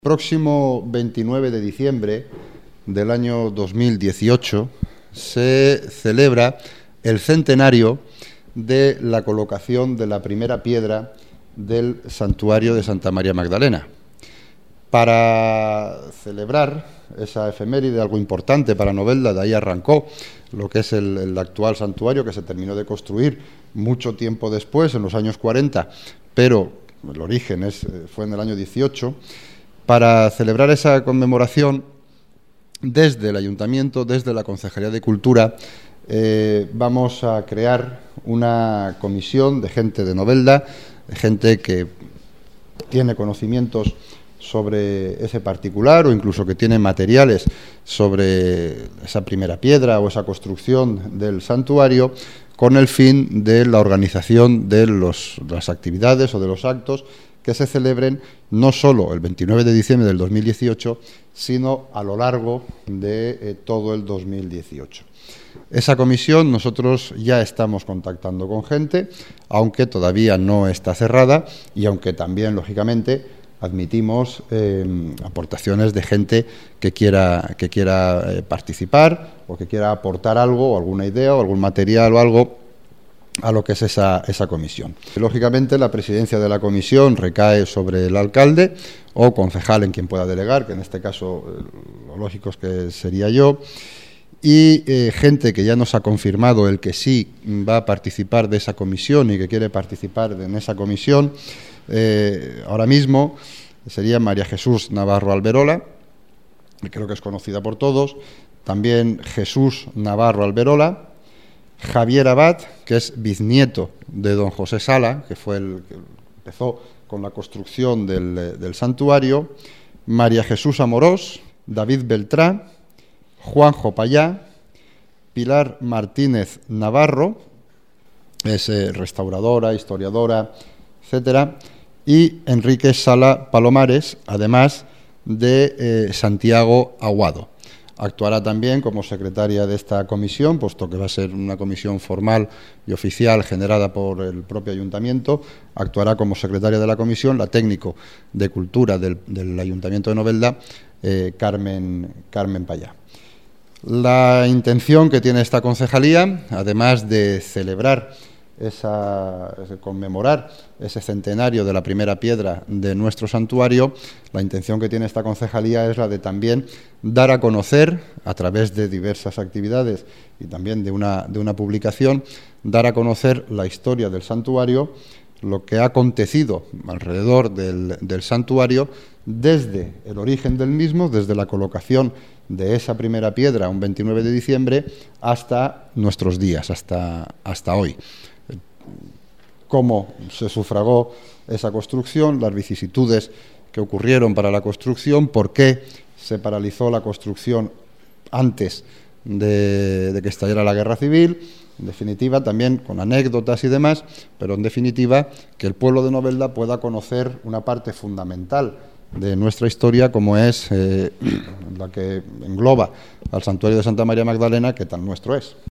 Próximo 29 de diciembre del año 2018 se celebra el centenario de la colocación de la primera piedra del santuario de Santa María Magdalena. Para celebrar esa efeméride, algo importante para Novelda, de ahí arrancó lo que es el actual santuario, que se terminó de construir mucho tiempo después, en los años 40, pero el origen fue en el año 18. Para celebrar esa conmemoración, desde el Ayuntamiento, desde la Concejalía de Cultura, vamos a crear una comisión de gente de Novelda, de gente que tiene conocimientos sobre ese particular o incluso que tiene materiales sobre esa primera piedra o esa construcción del santuario, con el fin de la organización de las actividades o de los actos que se celebren no solo el 29 de diciembre del 2018, sino a lo largo de todo el 2018. Esa comisión nosotros ya estamos contactando con gente, aunque todavía no está cerrada y aunque también, lógicamente, admitimos aportaciones de gente que quiera participar o que quiera aportar algo, o alguna idea o algún material o algo a lo que es esa comisión. Lógicamente, la presidencia de la comisión recae sobre el alcalde o concejal en quien pueda delegar, que en este caso lo lógico es que sería yo, y gente que ya nos ha confirmado el que sí va a participar de esa comisión y que quiere participar en esa comisión. Ahora mismo sería María Jesús Navarro Alberola, que creo que es conocida por todos, también Jesús Navarro Alberola, Javier Abad, que es bisnieto de don José Sala, que fue el que empezó con la construcción del santuario, María Jesús Amorós, David Beltrán, Juanjo Payá, Pilar Martínez Navarro, es restauradora, historiadora, etcétera, y Enrique Sala Palomares, además de Santiago Aguado. Actuará también como secretaria de esta comisión, puesto que va a ser una comisión formal y oficial generada por el propio ayuntamiento. Actuará como secretaria de la comisión la técnico de Cultura del Ayuntamiento de Novelda, Carmen Payá. La intención que tiene esta concejalía, además de celebrar conmemorar ese centenario de la primera piedra de nuestro santuario, la intención que tiene esta concejalía es la de también dar a conocer, a través de diversas actividades y también de una publicación, dar a conocer la historia del santuario, lo que ha acontecido alrededor del santuario desde el origen del mismo, desde la colocación de esa primera piedra un 29 de diciembre hasta nuestros días, hasta hoy. Cómo se sufragó esa construcción, las vicisitudes que ocurrieron para la construcción, por qué se paralizó la construcción antes de que estallara la guerra civil, en definitiva también con anécdotas y demás, pero en definitiva que el pueblo de Novelda pueda conocer una parte fundamental de nuestra historia, como es la que engloba al santuario de Santa María Magdalena, que tan nuestro es.